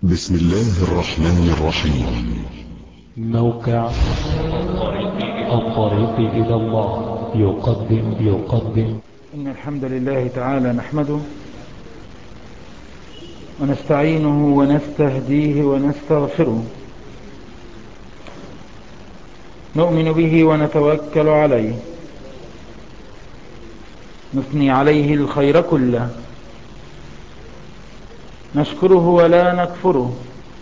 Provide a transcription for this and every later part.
بسم الله الرحمن الرحيم. موقع الطريق إلى الله يقدم إن الحمد لله تعالى نحمده ونستعينه ونستهديه ونستغفره، نؤمن به ونتوكل عليه، نثني عليه الخير كله، نشكره ولا نكفره،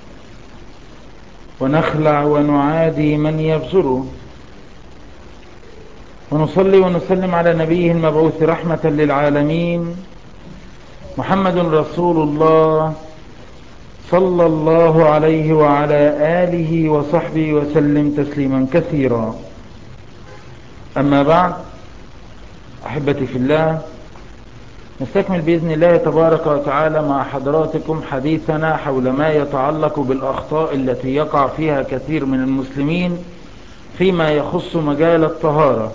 ونخلع ونعادي من يبزره، ونصلي ونسلم على نبيه المبعوث رحمة للعالمين محمد رسول الله صلى الله عليه وعلى آله وصحبه وسلم تسليما كثيرا. أما بعد، أحبتي في الله، نستكمل بإذن الله تبارك وتعالى مع حضراتكم حديثنا حول ما يتعلق بالأخطاء التي يقع فيها كثير من المسلمين فيما يخص مجال الطهارة.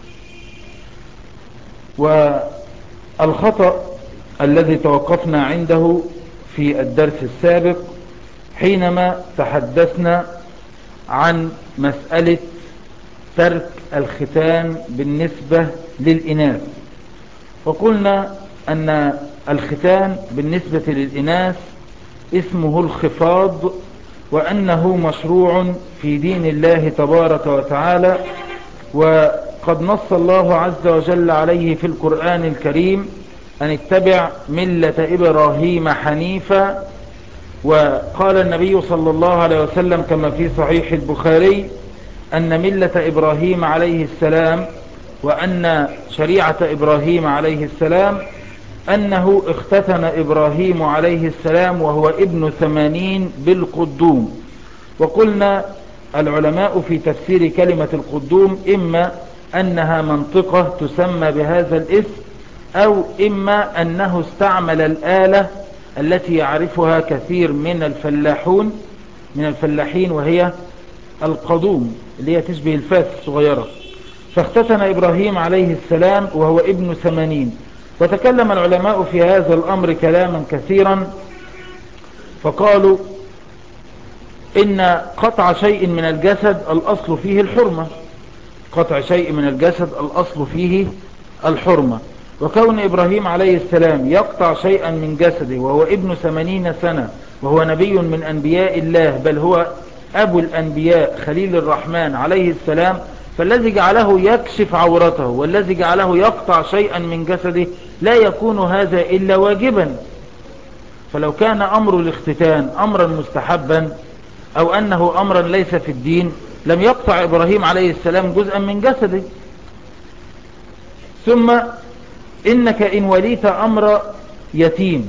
والخطأ الذي توقفنا عنده في الدرس السابق حينما تحدثنا عن مسألة ترك الختان بالنسبة للإناث، وقلنا أن الختان بالنسبة للإناث اسمه الخفاض، وأنه مشروع في دين الله تبارك وتعالى، وقد نص الله عز وجل عليه في القرآن الكريم أن اتبع ملة إبراهيم حنيفا. وقال النبي صلى الله عليه وسلم كما في صحيح البخاري أن ملة إبراهيم عليه السلام وأن شريعة إبراهيم عليه السلام أنه اختتن إبراهيم عليه السلام وهو ابن 80 بالقدوم. وقلنا العلماء في تفسير كلمة القدوم إما أنها منطقة تسمى بهذا الاسم، أو إما أنه استعمل الآلة التي يعرفها كثير من الفلاحين وهي القدوم، اللي هي تشبه الفاس الصغيرة. فاختتن إبراهيم عليه السلام وهو ابن 80. وتكلم العلماء في هذا الأمر كلاما كثيرا، فقالوا إن قطع شيء من الجسد الأصل فيه الحرمة، قطع شيء من الجسد الأصل فيه الحرمة، وكون إبراهيم عليه السلام يقطع شيئا من جسده وهو ابن 80 سنة وهو نبي من أنبياء الله، بل هو أبو الأنبياء خليل الرحمن عليه السلام، فالذي جعله يكشف عورته والذي جعله يقطع شيئا من جسده لا يكون هذا إلا واجبا. فلو كان أمر الاختتان أمرا مستحبا أو أنه أمرا ليس في الدين لم يقطع إبراهيم عليه السلام جزءا من جسده. ثم إنك إن وليت أمر يتيم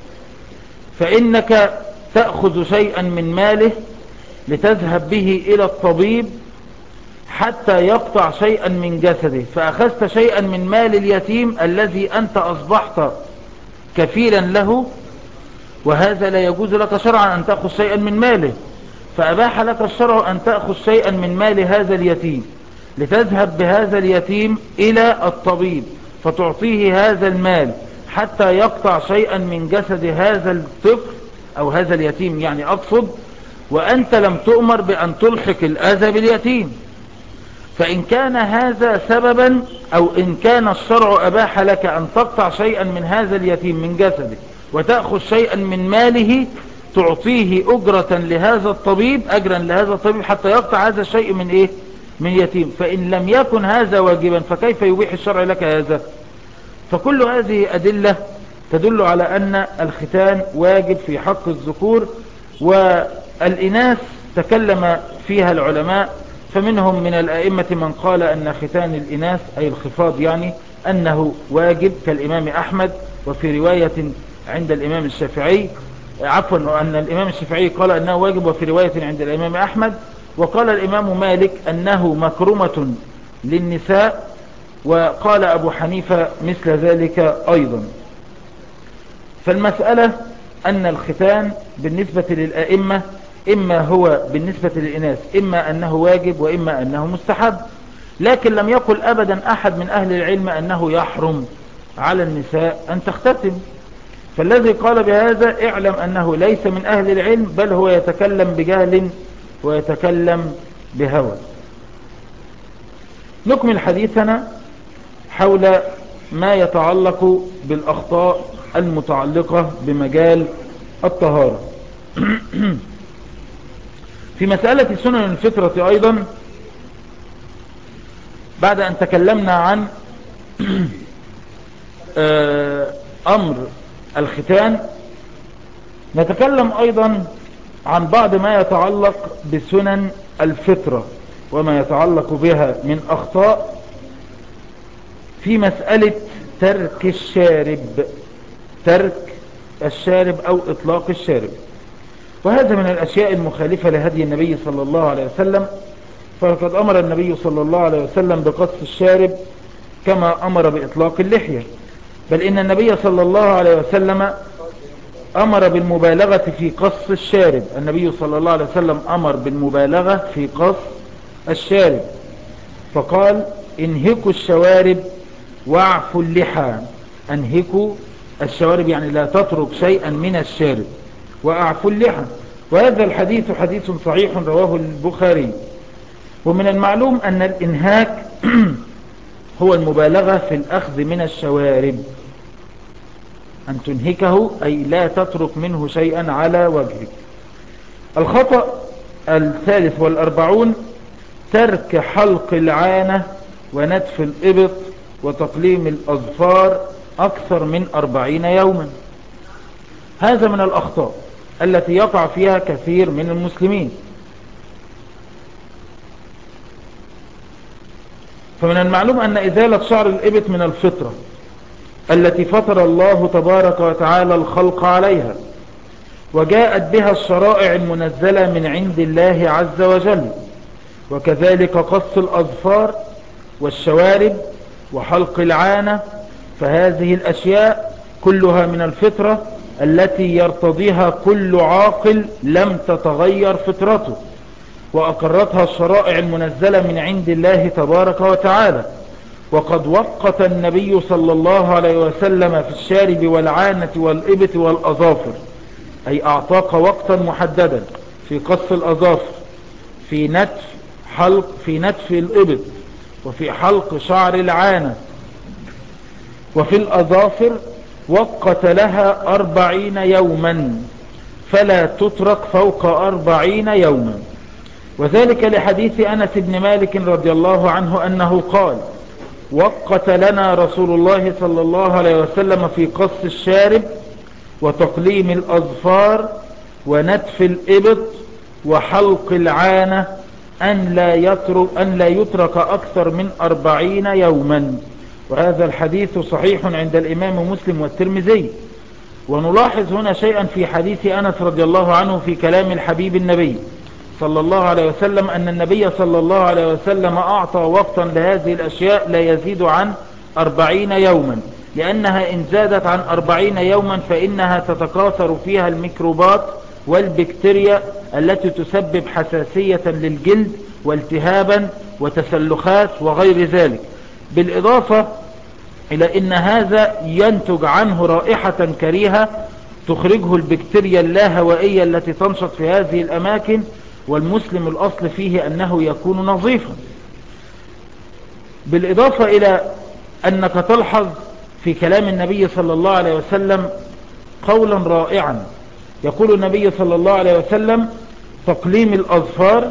فإنك تأخذ شيئا من ماله لتذهب به إلى الطبيب حتى يقطع شيئا من جسده، فأخذت شيئا من مال اليتيم الذي أنت أصبحت كفيلا له، وهذا لا يجوز لك شرعا أن تأخذ شيئا من ماله، فأباح لك الشرع أن تأخذ شيئا من مال هذا اليتيم لتذهب بهذا اليتيم إلى الطبيب فتعطيه هذا المال حتى يقطع شيئا من جسد هذا الطفل أو هذا اليتيم، يعني أقصد، وأنت لم تؤمر بأن تلحق الأذى باليتيم. فإن كان هذا سببا أو إن كان الشرع أباح لك أن تقطع شيئا من هذا اليتيم من جسده وتأخذ شيئا من ماله تعطيه أجرة لهذا الطبيب، أجرا لهذا الطبيب حتى يقطع هذا الشيء من إيه؟ من يتيم. فإن لم يكن هذا واجبا فكيف يبيح الشرع لك هذا؟ فكل هذه أدلة تدل على أن الختان واجب في حق الذكور، والإناث تكلم فيها العلماء، فمنهم من الأئمة من قال أن ختان الإناث أي الخفاض يعني أنه واجب كالإمام أحمد، وفي رواية عند الإمام الشافعي أن الإمام الشافعي قال أنه واجب، وفي رواية عند الإمام أحمد. وقال الإمام مالك أنه مكرمة للنساء، وقال أبو حنيفة مثل ذلك أيضا. فالمسألة أن الختان بالنسبة للأئمة إما هو بالنسبة للإناث إما أنه واجب وإما أنه مستحب، لكن لم يقل أبدا أحد من أهل العلم أنه يحرم على النساء أن تختتن. فالذي قال بهذا اعلم أنه ليس من أهل العلم، بل هو يتكلم بجهل ويتكلم بهوى. نكمل حديثنا حول ما يتعلق بالأخطاء المتعلقة بمجال الطهارة. في مسألة سنن الفطرة أيضا، بعد أن تكلمنا عن أمر الختان، نتكلم أيضا عن بعض ما يتعلق بسنن الفطرة وما يتعلق بها من أخطاء في مسألة ترك الشارب أو إطلاق الشارب. وهذا من الأشياء المخالفة لهدي النبي صلى الله عليه وسلم، فقد أمر النبي صلى الله عليه وسلم بقص الشارب كما أمر بإطلاق اللحية، بل إن النبي صلى الله عليه وسلم أمر بالمبالغة في قص الشارب. النبي صلى الله عليه وسلم أمر بالمبالغة في قص الشارب، فقال انهكوا الشوارب واعفوا اللحى. انهكوا الشوارب يعني لا تترك شيئا من الشارب، واعفوا اللحى. وهذا الحديث حديث صحيح رواه البخاري. ومن المعلوم أن الإنهاك هو المبالغة في الأخذ من الشوارب، أن تنهكه أي لا تترك منه شيئا على وجهك. الخطأ 43 ترك حلق العانة ونتف الإبط وتقليم الأظفار أكثر من 40 يوما. هذا من الأخطاء التي يقع فيها كثير من المسلمين. فمن المعلوم أن إزالة شعر الإبط من الفطرة التي فطر الله تبارك وتعالى الخلق عليها، وجاءت بها الشرائع المنزلة من عند الله عز وجل، وكذلك قص الأظفار والشوارب وحلق العانة، فهذه الأشياء كلها من الفطرة التي يرتضيها كل عاقل لم تتغير فطرته، وأقرتها الشرائع المنزلة من عند الله تبارك وتعالى. وقد وقت النبي صلى الله عليه وسلم في الشارب والعانة والإبط والأظافر، أي أعطاك وقتا محددا في قص الأظافر، في نتف الإبط، وفي حلق شعر العانة، وفي الأظافر وقت لها 40 يوما، فلا تترك فوق 40 يوما. وذلك لحديث أنس بن مالك رضي الله عنه أنه قال وقت لنا رسول الله صلى الله عليه وسلم في قص الشارب وتقليم الأظفار ونتف الإبط وحلق العانة أن لا يترك أكثر من 40 يوما. وهذا الحديث صحيح عند الإمام مسلم والترمذي. ونلاحظ هنا شيئا في حديث أنس رضي الله عنه في كلام الحبيب النبي صلى الله عليه وسلم، أن النبي صلى الله عليه وسلم أعطى وقتا لهذه الأشياء لا يزيد عن 40 يوما، لأنها إن زادت عن 40 يوما فإنها تتكاثر فيها الميكروبات والبكتيريا التي تسبب حساسية للجلد والتهابا وتسلخات وغير ذلك، بالإضافة إلى أن هذا ينتج عنه رائحة كريهة تخرجه البكتيريا اللاهوائية التي تنشط في هذه الأماكن، والمسلم الأصل فيه أنه يكون نظيفا. بالإضافة إلى أنك تلحظ في كلام النبي صلى الله عليه وسلم قولا رائعا، يقول النبي صلى الله عليه وسلم تقليم الأظفار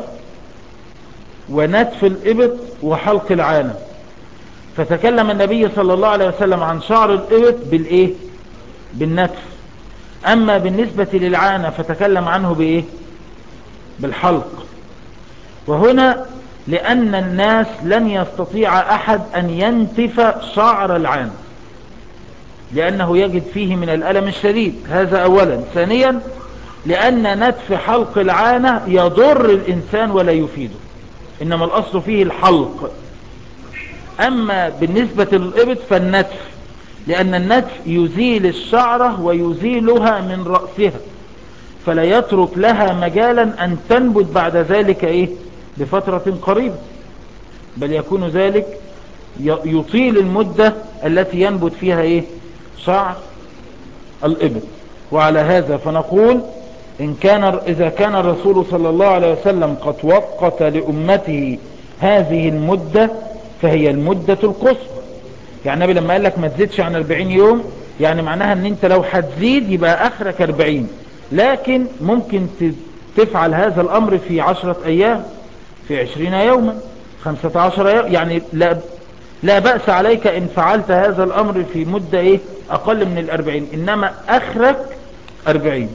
ونتف الإبط وحلق العانة. فتكلم النبي صلى الله عليه وسلم عن شعر الإبط بالإيه؟ بالنتف. أما بالنسبة للعانة فتكلم عنه بإيه؟ بالحلق. وهنا لأن الناس لن يستطيع أحد أن ينتف شعر العانة لأنه يجد فيه من الألم الشديد، هذا أولا. ثانيا لأن نتف حلق العانة يضر الإنسان ولا يفيده، إنما الأصل فيه الحلق. أما بالنسبة للإبط فالنتف، لأن النتف يزيل الشعرة ويزيلها من رأسها، فلا يترك لها مجالا أن تنبت بعد ذلك بفترة قريبة، بل يكون ذلك يطيل المدة التي ينبت فيها شعر الإبط. وعلى هذا فنقول إذا كان الرسول صلى الله عليه وسلم قد وقت لأمته هذه المدة فهي المدة القصوى. يعني النبي لما قال لك ما تزيدش عن 40 يوم، يعني معناها ان انت لو هتزيد يبقى اخرك 40، لكن ممكن تفعل هذا الامر في 10 ايام، في 20 يوما، 15 يوم، يعني لا بأس عليك ان فعلت هذا الامر في مدة اقل من 40، انما اخرك 40.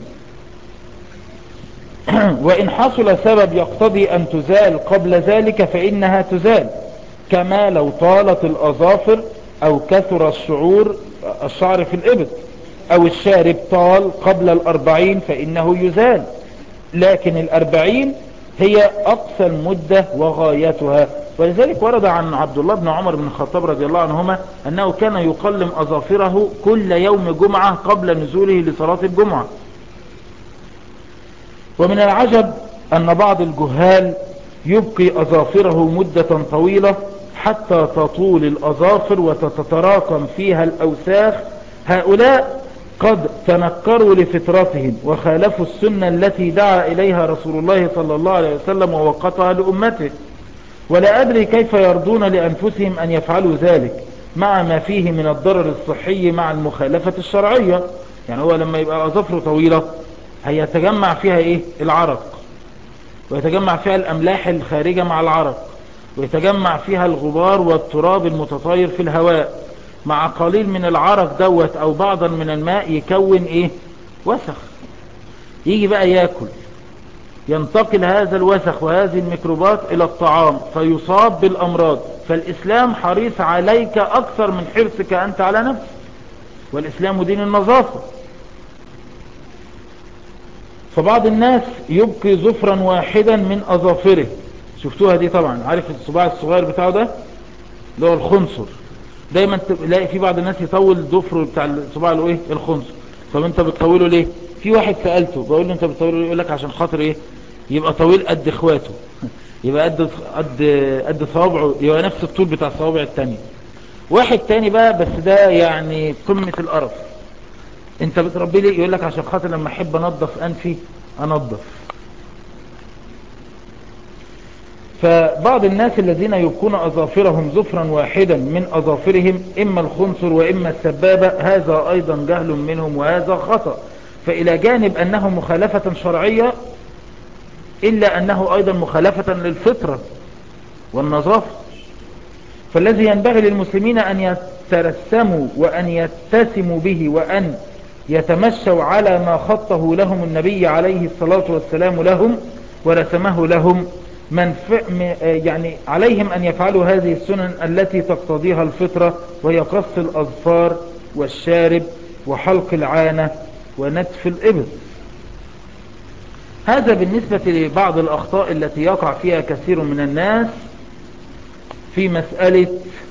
وإن حصل سبب يقتضي أن تزال قبل ذلك فإنها تزال، كما لو طالت الأظافر أو كثر الشعر في الإبط، أو الشارب طال قبل 40 فإنه يزال، لكن 40 هي أقصى المدة وغايتها. ولذلك ورد عن عبد الله بن عمر بن الخطاب رضي الله عنهما أنه كان يقلم أظافره كل يوم جمعة قبل نزوله لصلاة الجمعة. ومن العجب أن بعض الجهال يبقي أظافره مدة طويلة حتى تطول الأظافر وتتراكم فيها الأوساخ. هؤلاء قد تنكروا لفطرتهم وخالفوا السنة التي دعا إليها رسول الله صلى الله عليه وسلم ووقتها لأمته، ولا أدري كيف يرضون لأنفسهم أن يفعلوا ذلك مع ما فيه من الضرر الصحي مع المخالفة الشرعية. يعني هو لما يبقى أظافره طويلة هيتجمع فيها العرق، ويتجمع فيها الأملاح الخارجة مع العرق، ويتجمع فيها الغبار والتراب المتطاير في الهواء، مع قليل من العرق دوت أو بعضا من الماء يكون وسخ. يجي بقى يأكل، ينتقل هذا الوسخ وهذه الميكروبات إلى الطعام فيصاب بالأمراض. فالإسلام حريص عليك أكثر من حرصك أنت على نفسك، والإسلام دين النظافة. فبعض الناس يبقي ظفرا واحدا من أظافره، شفتوها دي طبعا، عارف الصباع الصغير بتاعه ده اللي هو الخنصر، دايما تلاقي في بعض الناس يطول ضفره بتاع الصباع الخنصر. طب انت بتطوله ليه؟ في واحد سألته بقول له انت بتطوله ليه؟ يقول لك عشان خاطر يبقى طويل قد اخواته، يبقى قد صوابعه، يبقى نفس الطول بتاع الصوابع التانية. واحد تاني بقى بس ده يعني قمة القرف، انت بتربي ليه؟ يقول لك عشان خاطر لما احب انظف انفي انظف. فبعض الناس الذين يبقون أظافرهم ظفرا واحدا من أظافرهم إما الخنصر وإما السبابة، هذا أيضا جهل منهم وهذا خطأ. فإلى جانب أنه مخالفة شرعية إلا أنه أيضا مخالفة للفطرة والنظافة. فالذي ينبغي للمسلمين أن يترسموا وأن يتسموا به وأن يتمشوا على ما خطه لهم النبي عليه الصلاة والسلام لهم ورسمه لهم، يعني عليهم أن يفعلوا هذه السنن التي تقتضيها الفطرة، وهي قص الأظفار والشارب وحلق العانة ونتف الإبط. هذا بالنسبة لبعض الأخطاء التي يقع فيها كثير من الناس في مسألة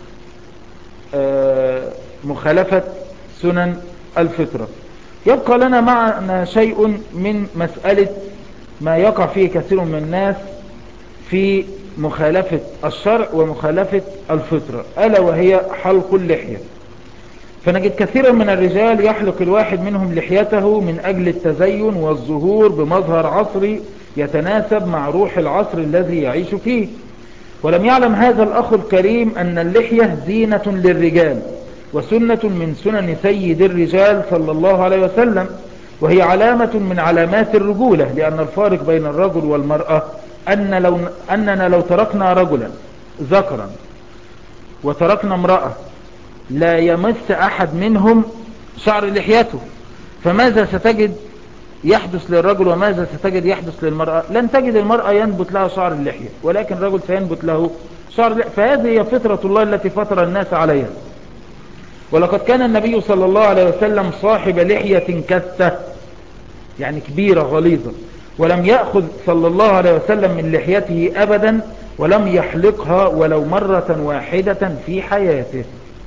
مخالفة سنن الفطرة. يبقى لنا معنا شيء من مسألة ما يقع فيه كثير من الناس في مخالفة الشرع ومخالفة الفطرة، ألا وهي حلق اللحية. فنجد كثيرا من الرجال يحلق الواحد منهم لحيته من أجل التزين والظهور بمظهر عصري يتناسب مع روح العصر الذي يعيش فيه، ولم يعلم هذا الأخ الكريم أن اللحية زينة للرجال وسنة من سنن سيد الرجال صلى الله عليه وسلم، وهي علامة من علامات الرجولة، لأن الفارق بين الرجل والمرأة أننا لو تركنا رجلا ذكرا وتركنا امرأة لا يمس أحد منهم شعر لحيته، فماذا ستجد يحدث للرجل وماذا ستجد يحدث للمرأة؟ لن تجد المرأة ينبت لها شعر اللحية، ولكن الرجل سينبت له شعر اللحية. فهذه هي فطرة الله التي فطر الناس عليها. ولقد كان النبي صلى الله عليه وسلم صاحب لحية كثة، يعني كبيرة غليظة، ولم يأخذ صلى الله عليه وسلم من لحيته أبدا، ولم يحلقها ولو مرة واحدة في حياته.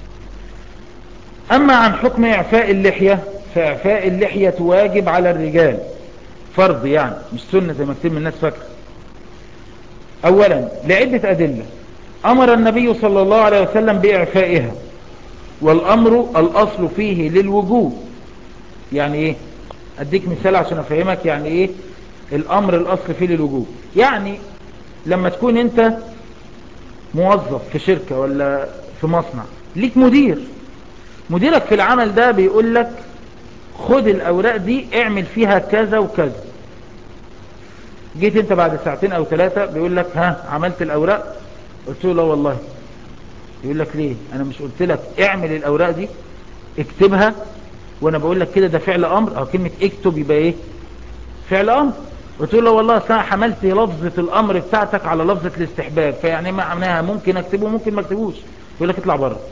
أما عن حكم إعفاء اللحية، فإعفاء اللحية واجب على الرجال، فرض يعني مش سنة زي ما كتير من الناس فاكرة. أولا لعدة أدلة، أمر النبي صلى الله عليه وسلم بإعفائها، والأمر الأصل فيه للوجوب، يعني ايه؟ اديك مثال عشان افهمك يعني ايه الامر الاصل فيه للوجوب. يعني لما تكون انت موظف في شركة ولا في مصنع، ليك مديرك في العمل ده بيقول لك خد الاوراق دي اعمل فيها كذا وكذا. جيت انت بعد ساعتين او 3 بيقول لك ها عملت الاوراق؟ قلت له لا والله. يقول لك ليه؟ انا مش قلت لك اعمل الاوراق دي، اكتبها، وانا بقول لك كده ده فعل امر. او كلمة اكتب يبقى ايه؟ فعل امر. قلت له لا والله اصل انا حملت لفظة الامر بتاعتك على لفظة الاستحباب، فيعني معناها ممكن اكتبه ممكن ما اكتبوش. يقول لك اطلع بره.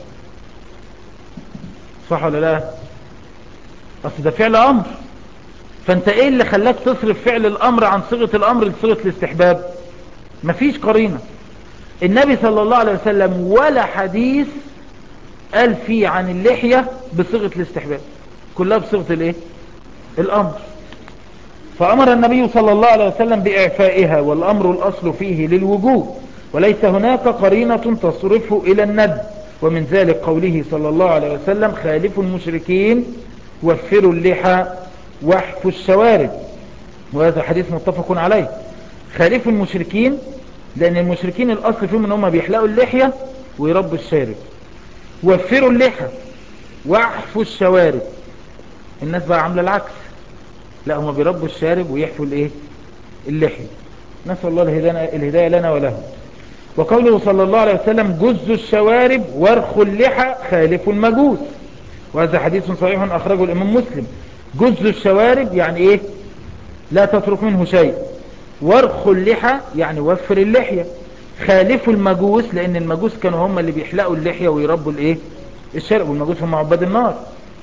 صح ولا لا؟ اصل ده فعل امر، فانت ايه اللي خلاك تصرف فعل الامر عن صيغة الامر لصيغة الاستحباب؟ مفيش قرينة. النبي صلى الله عليه وسلم ولا حديث قال فيه عن اللحية بصيغة الاستحباب، كلها بصيغة الايه؟ الامر. فامر النبي صلى الله عليه وسلم باعفائها، والامر الاصل فيه للوجوب، وليس هناك قرينة تصرفه الى الندب. ومن ذلك قوله صلى الله عليه وسلم خالفوا المشركين وفروا اللحى واحفوا الشوارب، وهذا حديث متفق عليه. خالفوا المشركين لان المشركين الاصل فيهم ان هم بيحلقوا اللحية ويربوا الشارب. وفروا اللحى واحفوا الشوارب، الناس بقى عاملة العكس، لا هم بيربوا الشارب ويحفوا الايه؟ اللحية. نسأل الله الهداية لنا ولهم. وقوله صلى الله عليه وسلم جزوا الشوارب وارخوا اللحى خالفوا المجوس، وهذا حديث صحيح اخرجه الامام مسلم. جزوا الشوارب يعني ايه؟ لا تترك منه شيء. وارخوا اللحى يعني وفر اللحية. خالفوا المجوس لان المجوس كانوا هم اللي بيحلقوا اللحية ويربوا الايه؟ الشارب، والمجوس هم عباد النار.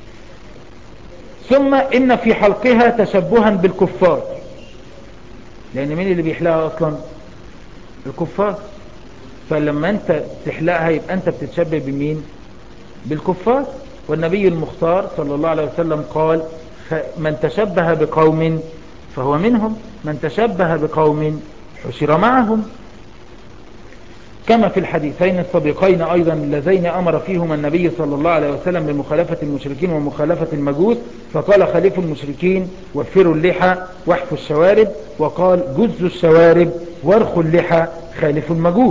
ثم ان في حلقها تشبها بالكفار، لان مين اللي بيحلقها اصلا؟ الكفار. فلما انت تحلقها يبقى انت بتتشبه بمين؟ بالكفار. والنبي المختار صلى الله عليه وسلم قال من تشبه بقوم فهو منهم، من تشبه بقوم حشر معهم. كما في الحديثين السابقين أيضا اللذين أمر فيهما النبي صلى الله عليه وسلم بمخالفة المشركين ومخالفة المجوس، فقال خالفوا المشركين وفروا اللحى واحفوا الشوارب، وقال جزوا الشوارب وارخوا اللحى خالفوا المجوس.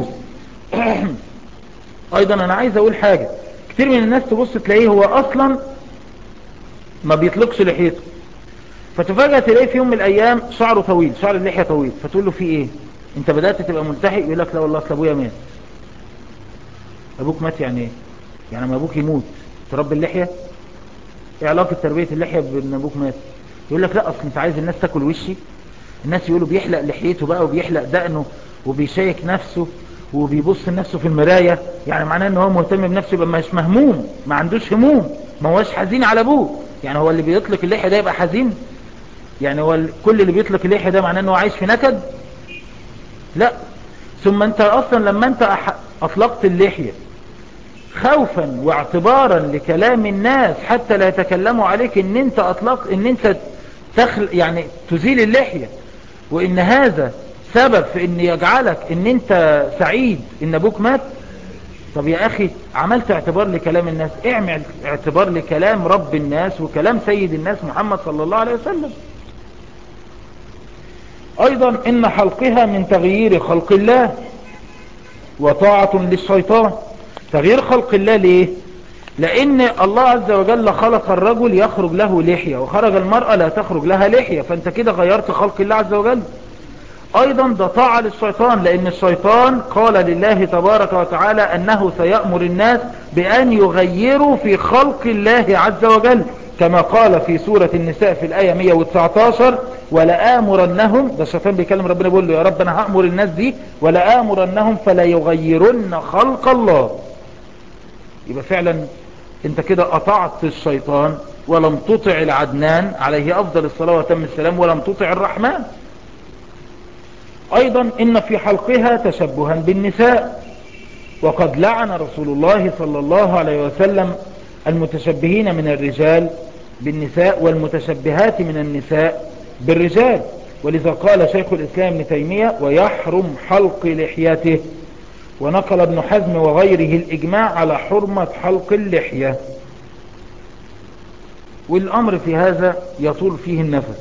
أيضا أنا عايز أقول حاجة، كتير من الناس تبص تلاقيه هو أصلا ما بيطلقش لحيته، فتفاجأ تلاقيه في يوم من الأيام شعره طويل، شعر اللحية طويل، فتقول له في إيه؟ أنت بدأت تبقى ملتحي؟ يقول لك لا والله أصل أبويا مات. أبوك مات يعني إيه؟ يعني ما أبوك يموت تربي اللحية؟ إيه علاقة تربية اللحية بأن أبوك مات؟ يقول لك لا أصل أنت عايز الناس تاكل وشي، الناس يقولوا بيحلق لحيته بقى وبيحلق دقنه وبيشيك نفسه وبيبص لنفسه في المراية، يعني معناه ان هو مهتم بنفسه، يبقى مش مهموم، ما عندوش هموم، ما هوش حزين على ابوه. يعني هو اللي بيطلق اللحية ده يبقى حزين؟ يعني هو كل اللي بيطلق اللحية ده معناه انه عايش في نكد؟ لا. ثم انت اصلا لما انت اطلقت اللحية خوفا واعتبارا لكلام الناس حتى لا يتكلموا عليك ان انت اطلقت، ان انت يعني تزيل اللحية، وان هذا سبب في ان يجعلك ان انت سعيد ان ابوك مات. طب يا اخي عملت اعتبار لكلام الناس، اعمل اعتبار لكلام رب الناس وكلام سيد الناس محمد صلى الله عليه وسلم. ايضا ان حلقها من تغيير خلق الله وطاعة للشيطان. تغيير خلق الله ليه؟ لان الله عز وجل خلق الرجل يخرج له لحية، وخرج المرأة لا تخرج لها لحية، فانت كده غيرت خلق الله عز وجل. ايضا ده طاعة للشيطان، لان الشيطان قال لله تبارك وتعالى انه سيأمر الناس بان يغيروا في خلق الله عز وجل، كما قال في سورة النساء في الآية 119 ولآمرنهم. ده الشيطان بيكلم ربنا بيقول له يا رب انا هأمر الناس دي ولآمرنهم فلا يغيرن خلق الله. يبقى فعلا انت كده اطعت الشيطان ولم تطع العدنان عليه افضل الصلاة وتم السلام، ولم تطع الرحمن. ايضا ان في حلقها تشبها بالنساء، وقد لعن رسول الله صلى الله عليه وسلم المتشبهين من الرجال بالنساء والمتشبهات من النساء بالرجال، ولذا قال شيخ الاسلام ابن تيمية ويحرم حلق لحيته. ونقل ابن حزم وغيره الاجماع على حرمة حلق اللحية. والأمر في هذا يطول فيه النفس.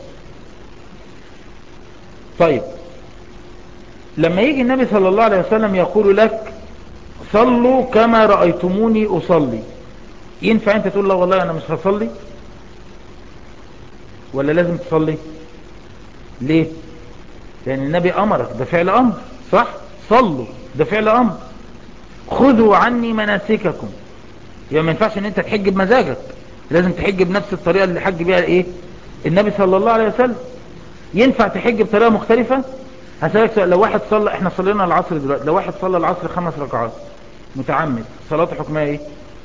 طيب لما يجي النبي صلى الله عليه وسلم يقول لك صلوا كما رأيتموني أصلي، ينفع انت تقول لا والله انا مش هصلي؟ ولا لازم تصلي؟ ليه؟ لان النبي امرك، ده فعل امر، صح؟ صلوا ده فعل امر. خذوا عني مناسككم، يعني ما ينفعش ان انت تحج بمزاجك، لازم تحج بنفس الطريقة اللي حج بيها ايه النبي صلى الله عليه وسلم. ينفع تحج بطريقة مختلفة؟ هسألك سؤال، لو واحد صلى، احنا صلينا العصر دلوقتي، لو واحد صلى العصر 5 ركعات متعمد، صلاته حكمها ايه؟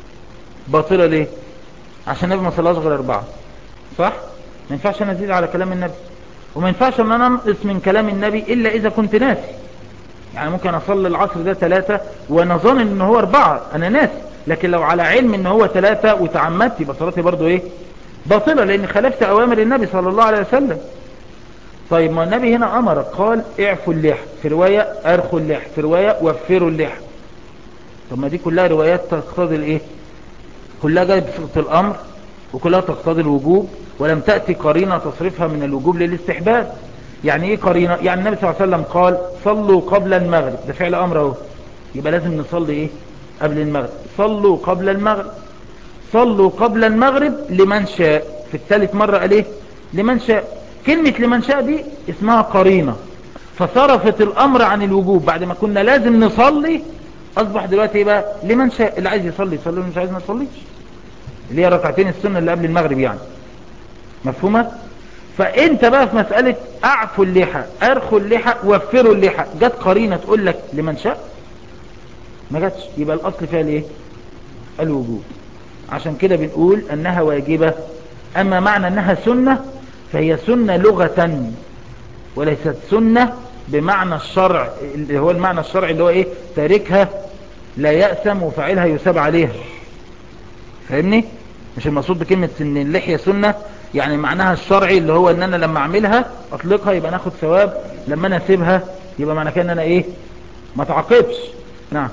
باطلة. ليه؟ عشان النبي ما صلاش غير 4، صح؟ ما ينفعش انا ازيد على كلام النبي، وما ينفعش ان انا انقص من كلام النبي الا اذا كنت ناسي. يعني ممكن اصلي العصر ده 3 وانا ظن ان هو 4، انا ناسي، لكن لو على علم ان هو 3 وتعمدت يبقى صلاتي برضو ايه؟ باطلة، لان خالفت اوامر النبي صلى الله عليه وسلم. طيب ما النبي هنا امر، قال اعفوا اللحى، في رواية ارخوا اللحى، في رواية وفروا اللحى. طب ما دي كلها روايات تقتضي الايه؟ كلها جاية بصيغة الامر، وكلها تقتضي الوجوب، ولم تأتي قرينة تصرفها من الوجوب للاستحباب. يعني ايه قرينة؟ يعني النبي صلى الله عليه وسلم قال صلوا قبل المغرب، ده فعل امر اهو، يبقى لازم نصلي ايه قبل المغرب؟ صلوا قبل المغرب. صلوا قبل المغرب لمن شاء، في الثالث مرة قال ايه؟ لمن شاء. كلمة لمن شاء دي اسمها قرينة، فصرفت الامر عن الوجوب، بعد ما كنا لازم نصلي اصبح دلوقتي ايه بقى؟ لمن شاء، اللي عايز يصلي يصلي، مش عايز ما يصليش، اللي هي ركعتين السنة اللي قبل المغرب يعني. مفهومة؟ فانت بقى في مسألة اعفوا اللحى، ارخوا اللحى، وفروا اللحى، جت قرينة تقول لك لمن شاء؟ ما جاتش، يبقى الاصل فيها الايه؟ الوجوب. عشان كده بنقول انها واجبة. اما معنى انها سنة فهي سنة لغة، وليست سنة بمعنى الشرع، اللي هو المعنى الشرعي اللي هو ايه؟ تاركها لا يأثم وفاعلها يثاب عليها. فاهمني؟ مش المقصود بكلمة ان اللحية سنة يعني معناها الشرعي اللي هو ان انا لما اعملها اطلقها يبقى ناخد ثواب، لما انا اسيبها يبقى معنى كده ان انا ايه؟ ما تعاقبش. نعم.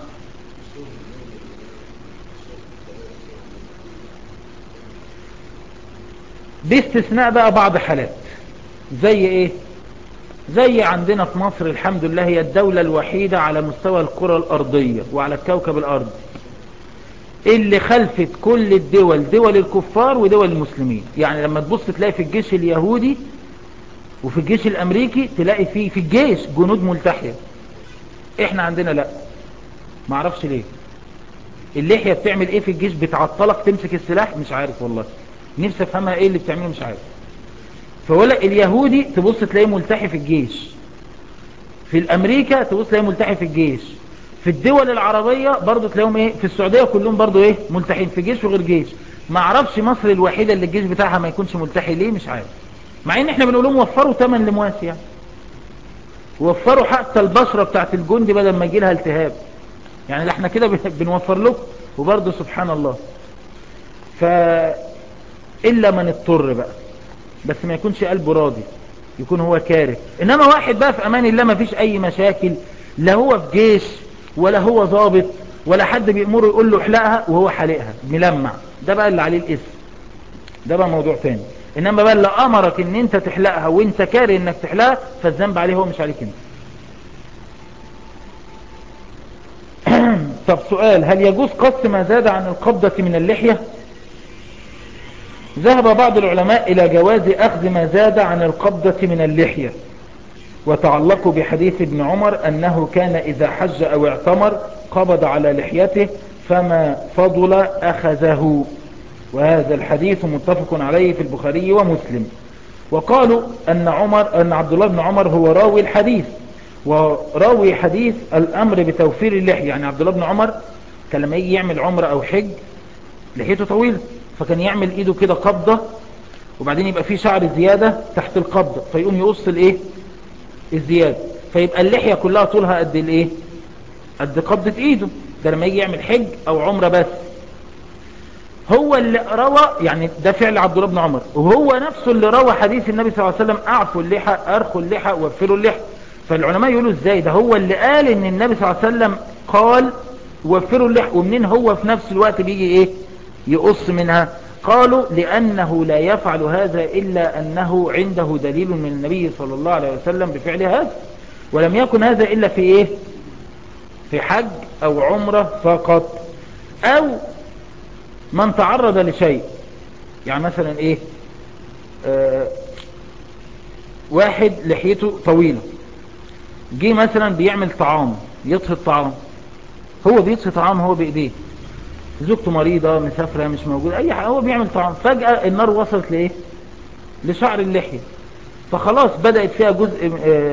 باستثناء بقى بعض حالات. زي ايه؟ زي عندنا في مصر الحمد لله، هي الدولة الوحيدة على مستوى الكرة الارضية وعلى الكوكب الارض اللي خلفت كل الدول، دول الكفار ودول المسلمين. يعني لما تبص تلاقي في الجيش اليهودي وفي الجيش الامريكي تلاقي في الجيش جنود ملتحية. احنا عندنا لا، ما اعرفش ليه. اللحية بتعمل ايه في الجيش؟ بتعطلك تمسك السلاح؟ مش عارف والله، نفسي افهمها ايه اللي بتعمله، مش عارف. فولا اليهودي تبص تلاقيه ملتحي في الجيش، في الامريكا تبص تلاقيه ملتحي في الجيش، في الدول العربية برضو تلاقيهم ايه، في السعودية كلهم برضو ايه، ملتحين في جيش وغير جيش. ما اعرفش مصر الوحيدة اللي الجيش بتاعها ما يكونش ملتحي ليه، مش عارف. مع ان احنا بنقول لهم وفروا ثمن لمواسي، يعني وفروا حتى البشرة بتاعت الجندي بدل ما يجي لها التهاب، يعني ده احنا كده بنوفر لكم، وبرضو سبحان الله. إلا من اضطر بقى، بس ما يكونش قلبه راضي، يكون هو كاره. انما واحد بقى في امان الله ما فيش اي مشاكل، لا هو في جيش ولا هو ضابط ولا حد بيأمره يقول له احلقها وهو حالقها ملمع، ده بقى اللي عليه الاسم، ده بقى موضوع تاني. انما بقى اللي امرك ان انت تحلقها وانت كاره انك تحلقها فالذنب عليه هو مش عليك انت. طب سؤال، هل يجوز قص ما زاد عن القبضة من اللحية؟ ذهب بعض العلماء إلى جواز أخذ ما زاد عن القبضة من اللحية، وتعلقوا بحديث ابن عمر أنه كان إذا حج أو اعتمر قبض على لحيته فما فضل أخذه، وهذا الحديث متفق عليه في البخاري ومسلم. وقالوا أن عبد الله بن عمر هو راوي الحديث، وراوي حديث الأمر بتوفير اللحية. يعني عبد الله بن عمر كان لما يجي يعمل عمرة أو حج لحيته طويلة، فكان يعمل ايده كده قبضة، وبعدين يبقى فيه شعر زيادة تحت القبضة، فيقوم يقص الايه؟ الزيادة، فيبقى اللحية كلها طولها قد الايه؟ قد قبضة ايده. ده لما يجي يعمل حج او عمرة بس. هو اللي روى، يعني ده فعل عبد الله بن عمر، وهو نفسه اللي روى حديث النبي صلى الله عليه وسلم اعفوا اللحى، ارخوا اللحى، وفروا اللحى. فالعلماء يقولوا ازاي ده هو اللي قال ان النبي صلى الله عليه وسلم قال وفروا اللحى، ومنين هو في نفس الوقت بيجي ايه؟ يقص منها؟ قالوا لأنه لا يفعل هذا إلا أنه عنده دليل من النبي صلى الله عليه وسلم بفعل هذا، ولم يكن هذا إلا في إيه؟ في حج أو عمرة فقط، أو من تعرض لشيء. يعني مثلا إيه؟ واحد لحيته طويلة جه مثلا بيعمل طعام، يطهي الطعام، هو بيطهي طعام هو بإيديه، زوجته مريضة مسافرة مش موجودة أي حاجة، هو بيعمل طعام، فجأة النار وصلت لإيه؟ لشعر اللحية، فخلاص بدأت فيها جزء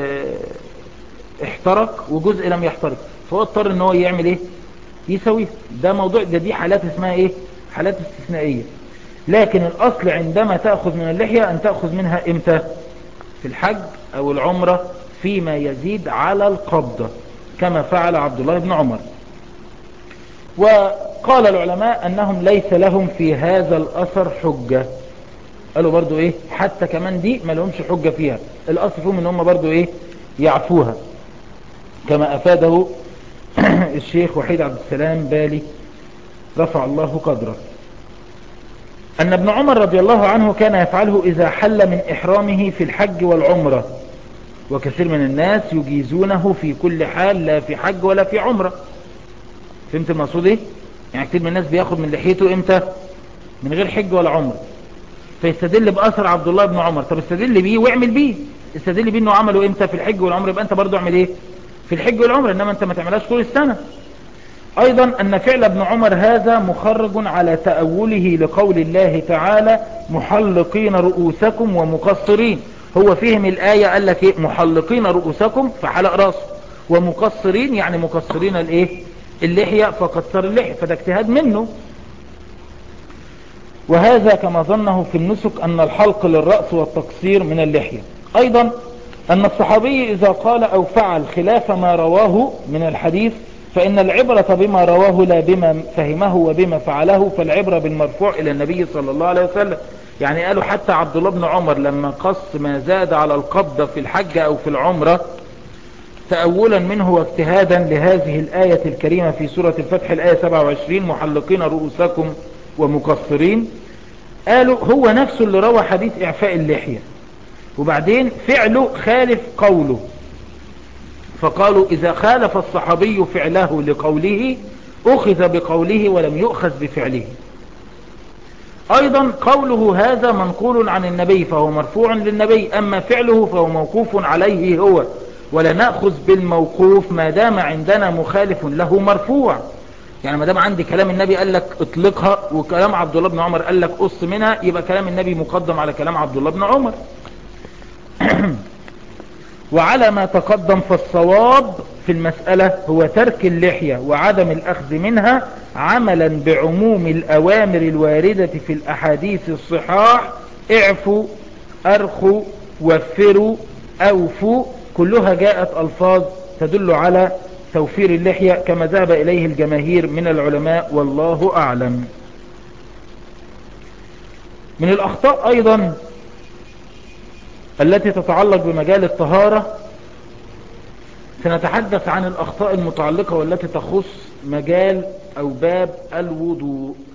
احترق وجزء لم يحترق، فهو اضطر ان هو يعمل ايه؟ يسويه. ده موضوع، دي حالات اسمها ايه؟ حالات استثنائية. لكن الأصل عندما تأخذ من اللحية أن تأخذ منها إمتى؟ في الحج أو العمرة فيما يزيد على القبضة، كما فعل عبد الله بن عمر. وقال العلماء أنهم ليس لهم في هذا الأثر حجة. قالوا برضو إيه؟ حتى كمان دي ما لهمش حجة فيها، الأصل فيهم إن هم برضو إيه؟ يعفوها، كما أفاده الشيخ وحيد عبد السلام بالي رفع الله قدره، أن ابن عمر رضي الله عنه كان يفعله إذا حل من إحرامه في الحج والعمرة، وكثير من الناس يجيزونه في كل حال، لا في حج ولا في عمرة. فهمت المقصود ايه؟ يعني كثير من الناس بياخد من لحيته امتى؟ من غير حج ولا عمرة، فيستدل بأثر عبد الله بن عمر. طب استدل بيه واعمل بيه، استدل بيه انه عمله امتى؟ في الحج والعمرة، يبقى انت برضو اعمل ايه؟ في الحج والعمرة، انما انت ما تعملهاش طول السنة. ايضا ان فعل ابن عمر هذا مخرج على تأوله لقول الله تعالى محلقين رؤوسكم ومقصرين. هو فهم الآية قال لك ايه؟ محلقين رؤوسكم فحلق راسه، ومقصرين يعني مقصرين الايه؟ اللحية فقصر اللحية، فده اجتهاد منه. وهذا كما ظنه في النسك أن الحلق للرأس والتقصير من اللحية. أيضا أن الصحابي إذا قال أو فعل خلاف ما رواه من الحديث فإن العبرة بما رواه لا بما فهمه وبما فعله، فالعبرة بالمرفوع إلى النبي صلى الله عليه وسلم. يعني قالوا حتى عبد الله بن عمر لما قص ما زاد على القبضة في الحج أو في العمرة تأولا منه واجتهادا لهذه الآية الكريمة في سورة الفتح الآية 27 محلقين رؤوسكم ومقصرين، قالوا هو نفسه اللي روى حديث إعفاء اللحية، وبعدين فعله خالف قوله، فقالوا إذا خالف الصحابي فعله لقوله أخذ بقوله ولم يؤخذ بفعله. أيضا قوله هذا منقول عن النبي فهو مرفوع للنبي، أما فعله فهو موقوف عليه هو، ولا نأخذ بالموقوف ما دام عندنا مخالف له مرفوع. يعني ما دام عندي كلام النبي قال لك اطلقها وكلام عبد الله بن عمر قال لك قص منها، يبقى كلام النبي مقدم على كلام عبد الله بن عمر. وعلى ما تقدم فالصواب في المسألة هو ترك اللحية وعدم الأخذ منها عملا بعموم الأوامر الواردة في الأحاديث الصحاح: اعفوا، أرخوا، وفروا، أوفوا، كلها جاءت ألفاظ تدل على توفير اللحية كما ذهب إليه الجماهير من العلماء والله أعلم. من الأخطاء أيضا التي تتعلق بمجال الطهارة، سنتحدث عن الأخطاء المتعلقة والتي تخص مجال أو باب الوضوء.